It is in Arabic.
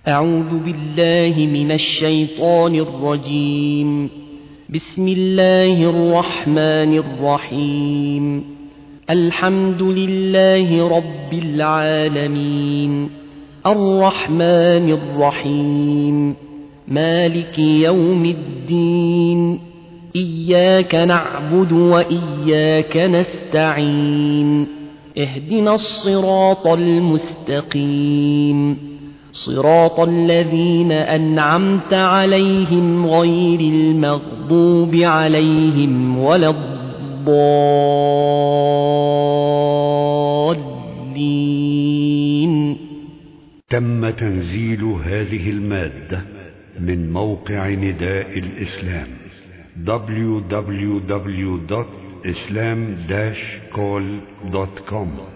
أعوذ بالله من الشيطان الرجيم. بسم الله الرحمن الرحيم. الحمد لله رب العالمين، الرحمن الرحيم، مالك يوم الدين، إياك نعبد وإياك نستعين، اهدنا الصراط المستقيم، صراط الذين أنعمت عليهم غير المغضوب عليهم ولا الضالين. تم تنزيل هذه المادة من موقع نداء الإسلام www.islam-call.com